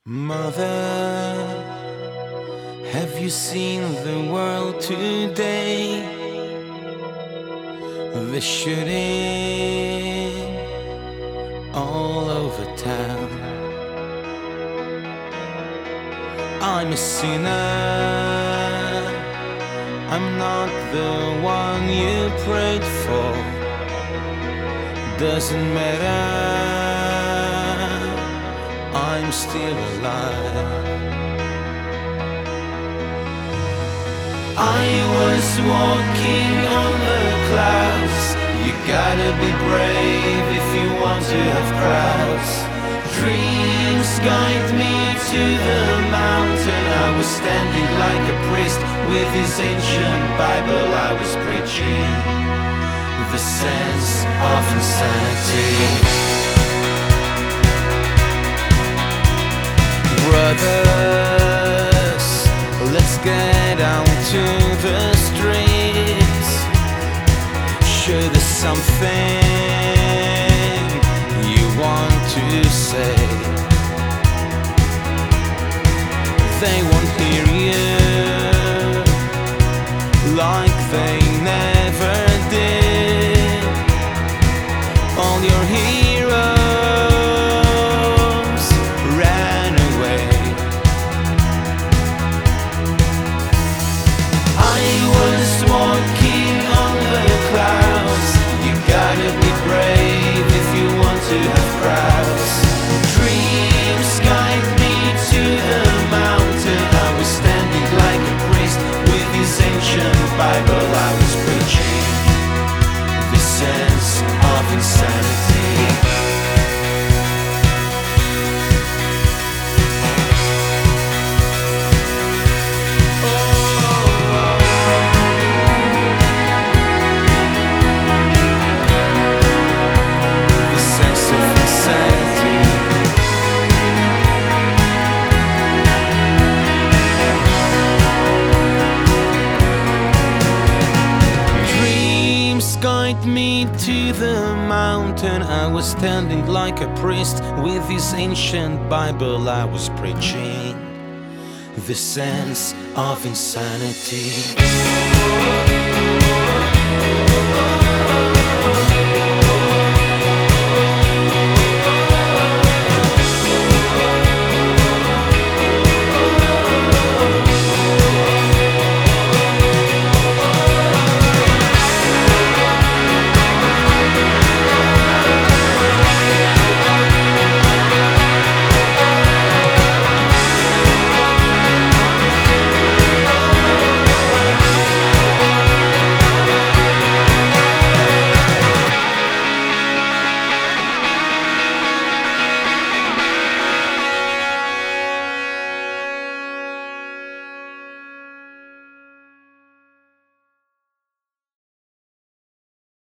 Mother, have you seen the world today? The shooting all over town. I'm a sinner, I'm not the one you prayed for. Doesn't matter, I'm still alive. I was walking on the clouds. You gotta be brave if you want to have crowds. Dreams guide me to the mountain. I was standing like a priest with his ancient Bible. I was preaching the sense of insanity. Brothers, let's get out to the streets. Sure, there's something you want to say. They won't hear you like they never did. All your heroes ran away. I was walking on the clouds. You gotta be brave if you want to have crowds. Dreams guide me to the mountain. I was standing like a priest with his ancient Bible. I was preaching the sense of insanity. Guide me to the mountain. I was standing like a priest with his ancient Bible. I was preaching the sense of insanity.